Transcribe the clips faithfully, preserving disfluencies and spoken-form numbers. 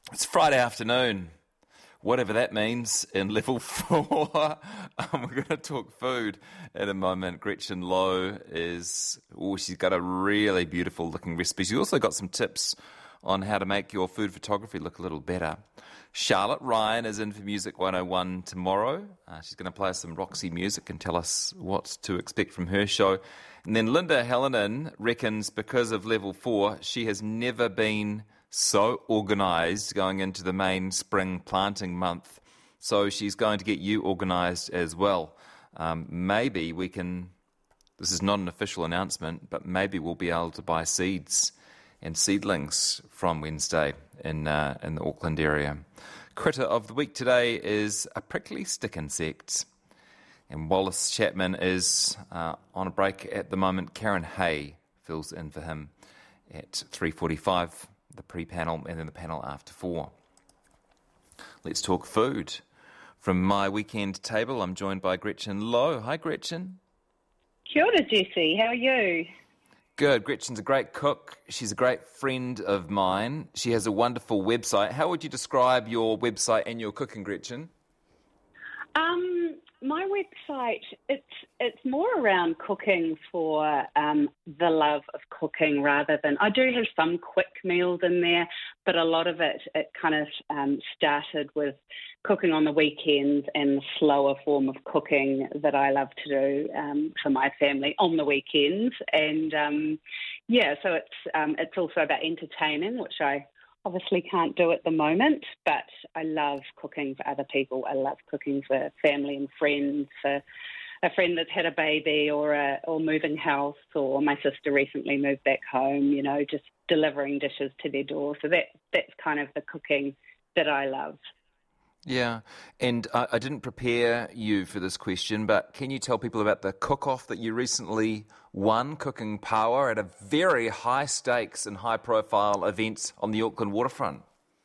It's Friday afternoon, whatever that means in level four. um, we're going to talk food in a moment. Gretchen Lowe is, oh, she's got a really beautiful looking recipe. She's also got some tips on how to make your food photography look a little better. Charlotte Ryan is in for Music one oh one tomorrow. Uh, she's going to play us some Roxy music and tell us what to expect from her show. And then Linda Hallinan reckons because of level four, she has never been so organised going into the main spring planting month. So she's going to get you organised as well. Um, maybe we can, this is not an official announcement, but maybe we'll be able to buy seeds and seedlings from Wednesday in uh, in the Auckland area. Critter of the week today is a prickly stick insect. And Wallace Chapman is uh, on a break at the moment. Karen Hay fills in for him at three forty-five, the pre-panel, and then the panel after four. Let's talk food. From my weekend table, I'm joined by Gretchen Lowe. Hi, Gretchen. Kia ora, Jesse. How are you? Good. Gretchen's a great cook. She's a great friend of mine. She has a wonderful website. How would you describe your website and your cooking, Gretchen? Um, my website, it's it's more around cooking for um, the love of cooking rather than, I do have some quick meals in there, but a lot of it, it kind of um, started with cooking on the weekends and the slower form of cooking that I love to do um, for my family on the weekends. And um, yeah, so it's um, it's also about entertaining, which I obviously can't do at the moment, but I love cooking for other people. I love cooking for family and friends, for a friend that's had a baby or a, or moving house, or my sister recently moved back home, you know, just delivering dishes to their door. So that that's kind of the cooking that I love. Yeah, and I, I didn't prepare you for this question, but can you tell people about the cook-off that you recently won, Cooking Power, at a very high stakes and high profile event on the Auckland waterfront?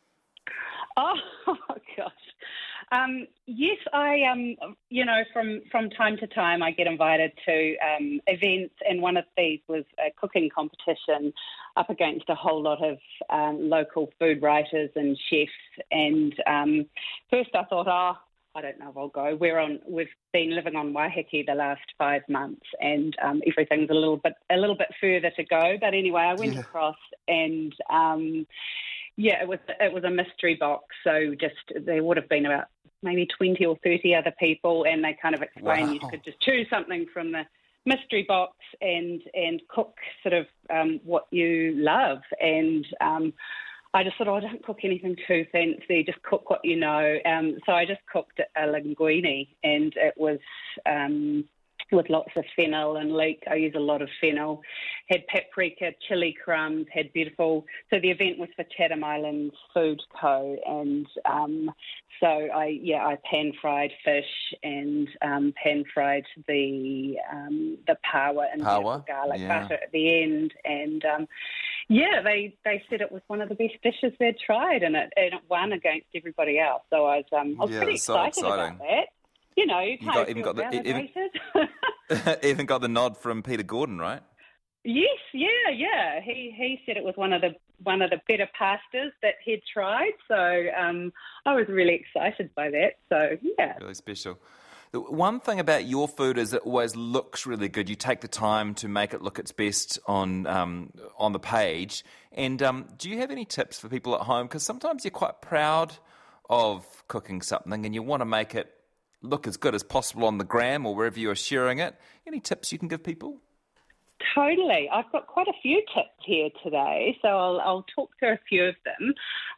Oh, gosh. Um, yes, I, um, you know, from, from time to time I get invited to um, events, and one of these was a cooking competition up against a whole lot of um, local food writers and chefs. And um, first I thought, oh, I don't know if I'll go. We're on, we've been living on Waiheke the last five months, and um, everything's a little bit a little bit further to go. But anyway, I went Yeah. across and. Um, Yeah, it was it was a mystery box, so just there would have been about maybe twenty or thirty other people, and they kind of explained Wow. you could just choose something from the mystery box and and cook sort of um, what you love. And um, I just thought, oh, I don't cook anything too fancy, just cook what you know. Um, so I just cooked a linguine, and it was... Um, with lots of fennel and leek. I use a lot of fennel. Had paprika, chili crumbs, had beautiful... So the event was for Chatham Islands Food Co. And um, so I, yeah, I pan-fried fish and um, pan-fried the um, the pawa and Pawa, garlic yeah. butter at the end. And um, yeah, they, they said it was one of the best dishes they'd tried, and it, and it won against everybody else. So I was, um, I was Yeah, pretty that's so excited exciting. about that. You know, you You kind got of even feel got the even, validated. even got the nod from Peter Gordon, right? Yes, yeah, yeah. He he said it was one of the one of the better pastas that he'd tried. So um, I was really excited by that. So yeah. Really special. The one thing about your food is it always looks really good. You take the time to make it look its best on um, on the page. And um, do you have any tips for people at home? Because sometimes you're quite proud of cooking something and you want to make it look as good as possible on the gram or wherever you're sharing it. Any tips you can give people? Totally. I've got quite a few tips here today, so I'll, I'll talk through a few of them.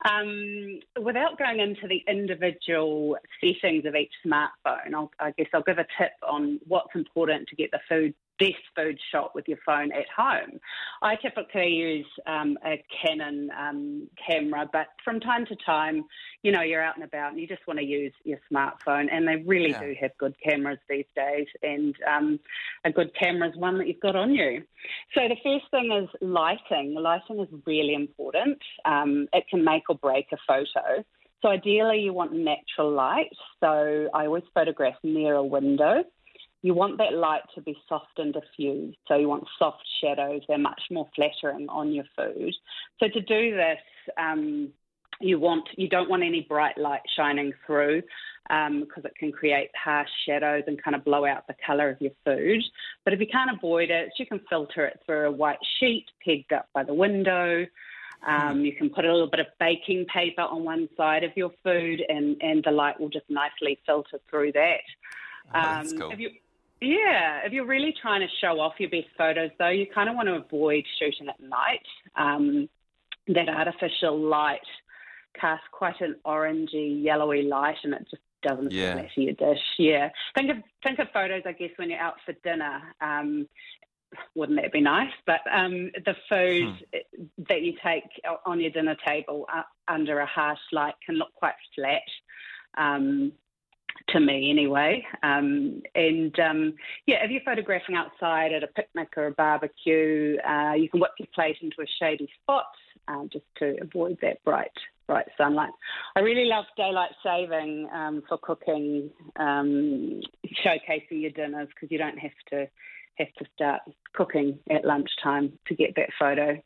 Um, without going into the individual settings of each smartphone, I'll, I guess I'll give a tip on what's important to get the food best food shot with your phone at home. I typically use um, a Canon um, camera, but from time to time, you know, you're out and about and you just want to use your smartphone, and they really Yeah. do have good cameras these days, and um, a good camera is one that you've got on you. So the first thing is lighting. Lighting is really important. Um, it can make or break a photo. So ideally you want natural light. So I always photograph near a window. You want that light to be soft and diffused. So you want soft shadows. They're much more flattering on your food. So to do this, um, you want you don't want any bright light shining through because um, it can create harsh shadows and kind of blow out the colour of your food. But if you can't avoid it, you can filter it through a white sheet pegged up by the window. Um, you can put a little bit of baking paper on one side of your food, and, and the light will just nicely filter through that. Oh, Um, that's cool. if you, yeah, if you're really trying to show off your best photos, though, you kind of want to avoid shooting at night. Um, that artificial light casts quite an orangey, yellowy light, and it just doesn't Yeah. splatter your dish. Yeah, think of think of photos, I guess, when you're out for dinner. Um, wouldn't that be nice? But um, the food hmm. that you take on your dinner table uh, under a harsh light can look quite flat. Um, to me anyway. Um, and, um, yeah, if you're photographing outside at a picnic or a barbecue, uh, you can whip your plate into a shady spot uh, just to avoid that bright bright sunlight. I really love daylight saving um, for cooking, um, showcasing your dinners, because you don't have to have to start cooking at lunchtime to get that photo.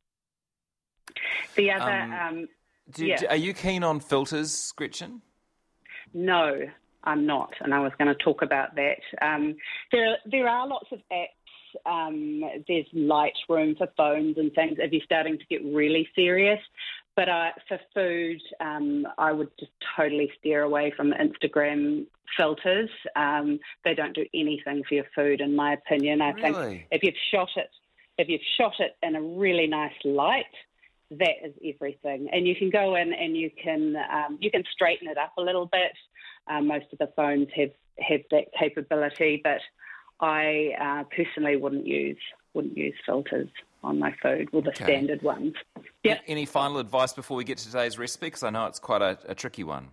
The other... Um, um, do, yeah. do, are you keen on filters, Gretchen? No, I'm not, and I was going to talk about that. Um, there, there are lots of apps. Um, there's Lightroom for phones and things if you're starting to get really serious. But uh, for food, um, I would just totally steer away from Instagram filters. Um, they don't do anything for your food, in my opinion. I Really? think if you've shot it, if you've shot it in a really nice light, that is everything. And you can go in and you can um, you can straighten it up a little bit. Um, most of the phones have, have that capability, but I uh, personally wouldn't use wouldn't use filters on my food, or the Okay. standard ones. Yep. A- Any final advice before we get to today's recipe? Because I know it's quite a, a tricky one.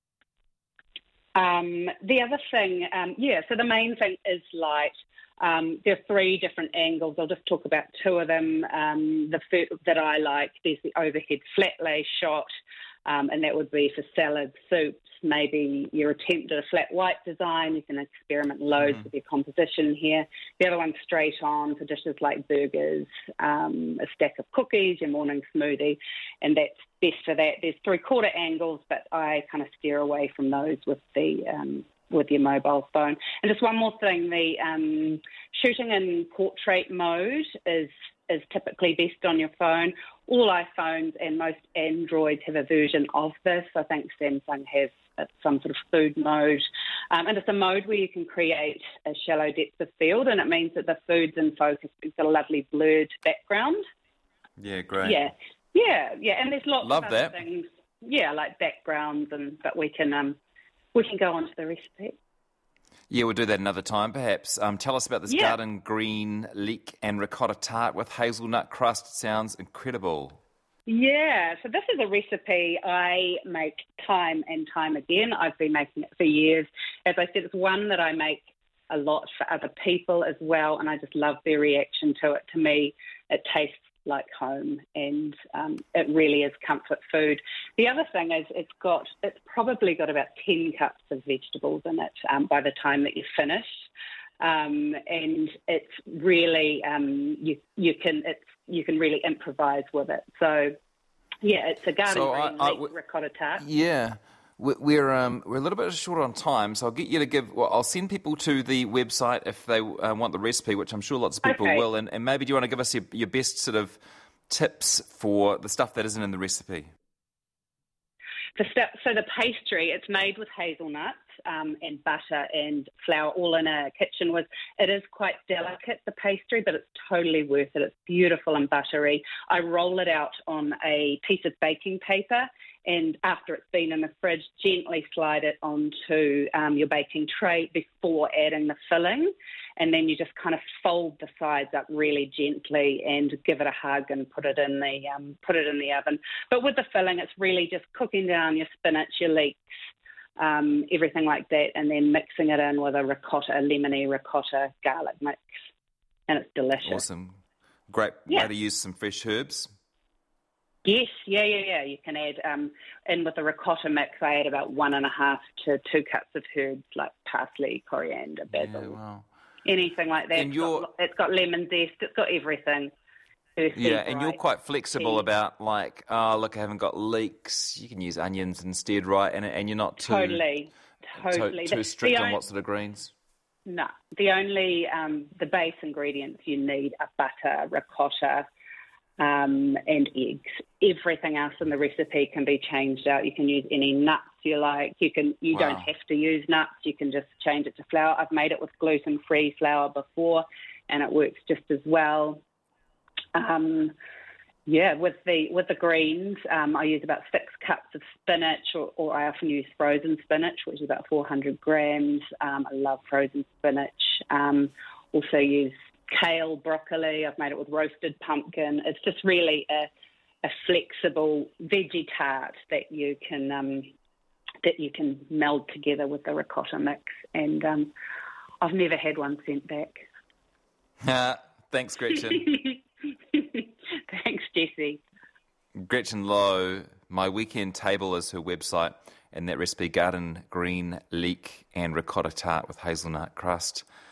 Um, the other thing, um, yeah, so the main thing is light. Um, there are three different angles. I'll just talk about two of them. Um, the food that I like, there's the overhead flat lay shot, um, and that would be for salads, soups, maybe your attempt at a flat white design. You can experiment loads mm. with your composition here. The other one's straight on for dishes like burgers, um, a stack of cookies, your morning smoothie, and that's best for that. There's three-quarter angles, but I kind of steer away from those with the um, with your mobile phone. And just one more thing, the um, shooting in portrait mode is is typically best on your phone. All iPhones and most Androids have a version of this. I think Samsung has some sort of food mode. Um, and it's a mode where you can create a shallow depth of field, and it means that the food's in focus. It's got a lovely blurred background. Yeah, great. Yeah, yeah, yeah. And there's lots Love of that. other things. Yeah, like backgrounds, and but we can um, we can go on to the recipe. Yeah, we'll do that another time, perhaps. Um, tell us about this Yeah. garden green leek and ricotta tart with hazelnut crust. Sounds incredible. Yeah, so this is a recipe I make time and time again. I've been making it for years. As I said, it's one that I make a lot for other people as well, and I just love their reaction to it. To me, it tastes like home, and um, it really is comfort food. The other thing is it's got it's probably got about ten cups of vegetables in it um, by the time that you're finished. Um, and it's really um, you you can it's you can really improvise with it. So yeah, it's a garden So I- green I- leek ricotta tart. Yeah. We- We're um, we're a little bit short on time, so I'll get you to give. Well, I'll send people to the website if they uh, want the recipe, which I'm sure lots of people Okay. will. And, and maybe do you want to give us your, your best sort of tips for the stuff that isn't in the recipe? The step, so the pastry, it's made with hazelnuts um, and butter and flour, all in a kitchen. With it is quite delicate, the pastry, but it's totally worth it. It's beautiful and buttery. I roll it out on a piece of baking paper, and after it's been in the fridge, gently slide it onto um, your baking tray before adding the filling. And then you just kind of fold the sides up really gently and give it a hug and put it in the um, put it in the oven. But with the filling, it's really just cooking down your spinach, your leeks, um, everything like that, and then mixing it in with a ricotta, a lemony ricotta garlic mix, and it's delicious. Awesome. Great Yeah. way to use some fresh herbs. Yes, yeah, yeah, yeah. You can add, um, and with the ricotta mix, I add about one and a half to two cups of herbs like parsley, coriander, basil, Yeah, wow. anything like that. And It's your- got, it's got lemon zest. It's got everything. earthy, Yeah, and you're bright quite flexible tea. about like, oh, look, I haven't got leeks. You can use onions instead, right? And and you're not too Totally, too, totally. too The, strict the on on- what sort of greens. no, the only um, the base ingredients you need are butter, ricotta, um, and eggs. Everything else in the recipe can be changed out. You can use any nuts you like. You can you Wow. don't have to use nuts. You can just change it to flour. I've made it with gluten-free flour before, and it works just as well. Um, yeah, with the with the greens, um, I use about six cups of spinach, or, or I often use frozen spinach, which is about four hundred grams. Um, I love frozen spinach. Um, also use kale, broccoli. I've made it with roasted pumpkin. It's just really a, a flexible veggie tart that you can um, that you can meld together with the ricotta mix. And um, I've never had one sent back. Thanks, Gretchen. Thanks, Jessie. Gretchen Lowe, My Weekend Table is her website, and that recipe, garden green leek and ricotta tart with hazelnut crust.